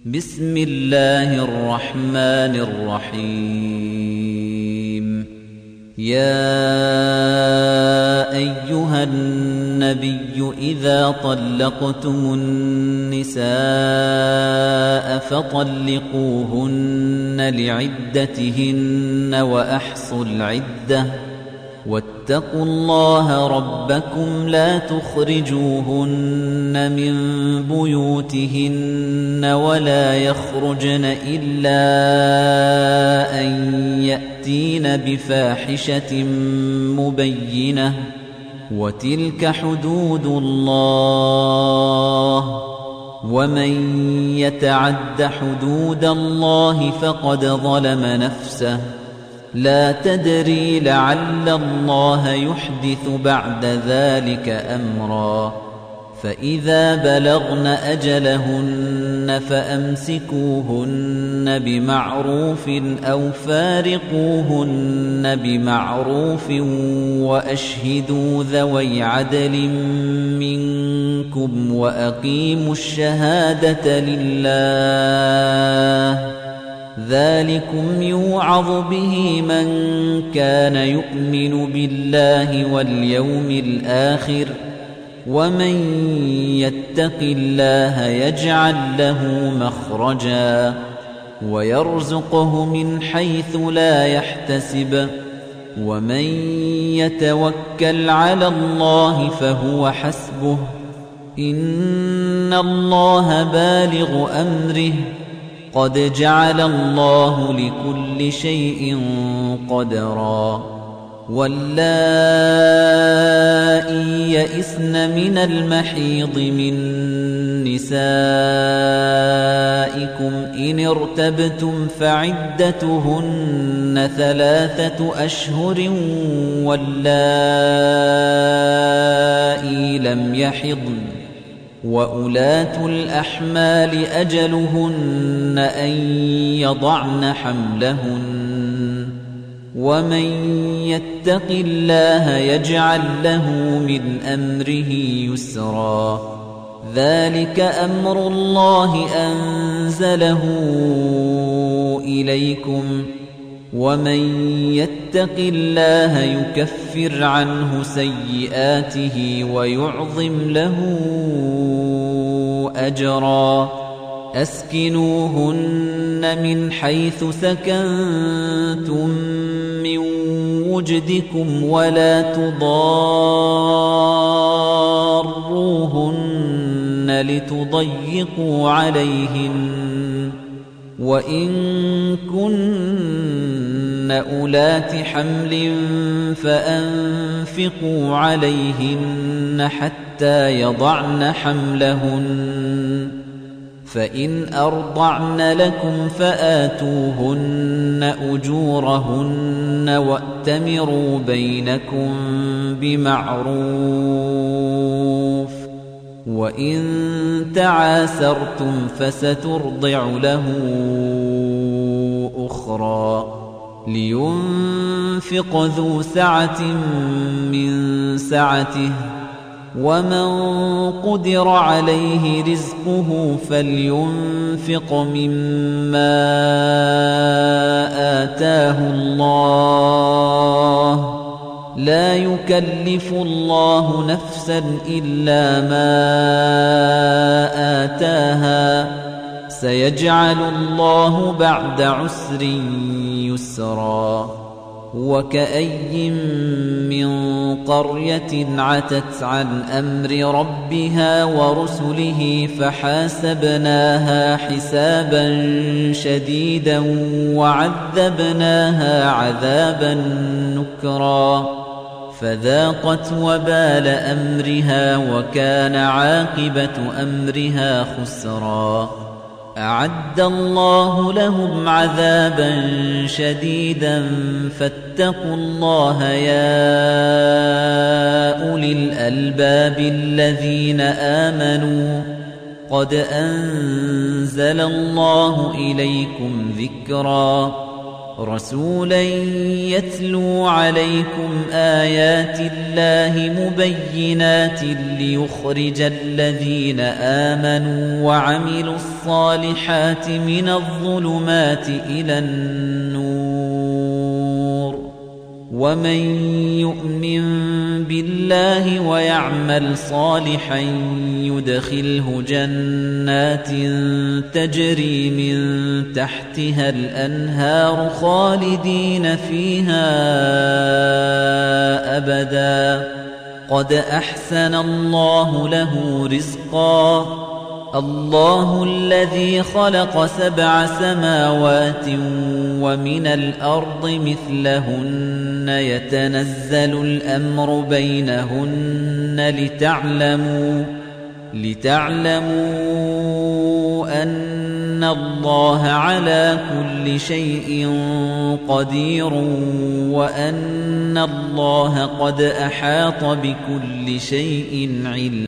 بسم الله الرحمن الرحيم يا أيها النبي إذا طلقتم النساء فطلقوهن لعدتهن وأحصوا العدة واتقوا الله ربكم لا تخرجوهن من بيوتهن ولا يخرجن إلا أن يأتين بفاحشة مبينة وتلك حدود الله ومن يتعد حدود الله فقد ظلم نفسه لا تدري لعل الله يحدث بعد ذلك أمرا فإذا بلغن أجلهن فأمسكوهن بمعروف أو فارقوهن بمعروف وأشهدوا ذوي عدل منكم وأقيموا الشهادة لله ذلكم يوعظ به من كان يؤمن بالله واليوم الآخر ومن يتق الله يجعل له مخرجا ويرزقه من حيث لا يحتسب ومن يتوكل على الله فهو حسبه إن الله بالغ أمره قد جعل الله لكل شيء قدرا واللائي يئسن من المحيض من نسائكم إن ارتبتم فعدتهن 3 أشهر واللائي لم يحضن وأولاة الأحمال أجلهن أن يضعن حملهن ومن يتق الله يجعل له من أمره يسرا ذلك أمر الله أنزله إليكم ومن يتق الله يكفر عنه سيئاته ويعظم له أجرا أسكنوهن من حيث سكنتم من وجدكم ولا تضاروهن لتضيقوا عليهن وإن كن أولات حمل فأنفقوا عليهن حتى يضعن حملهن فإن أرضعن لكم فآتوهن أجورهن وأتمروا بينكم بمعروف وإن تعاسرتم فسترضع له أخرى لينفق ذو سعة من سعته ومن قدر عليه رزقه فلينفق مما آتاه الله لا يكلف الله نفسا إلا ما آتاها سيجعل الله بعد عسر يسرا وكأي من قرية عتت عن أمر ربها ورسله فحاسبناها حسابا شديدا وعذبناها عذابا نكرا فذاقت وبال أمرها وكان عاقبة أمرها خسرا أعد الله لهم عذابا شديدا فاتقوا الله يا أولي الألباب الذين آمنوا قد أنزل الله إليكم ذكرا رسولا يتلو عليكم آيات الله مبينات ليخرج الذين آمنوا وعملوا الصالحات من الظلمات إلى النور ومن يؤمن بالله ويعمل صالحا يدخله جنات تجري من تحتها الأنهار خالدين فيها أبدا قد أحسن الله له رزقا الله الذي خلق 7 سماوات ومن الأرض مثلهن يتنزل الأمر بينهن لتعلموا أن الله على كل شيء قدير وأن الله قد أحاط بكل شيء علما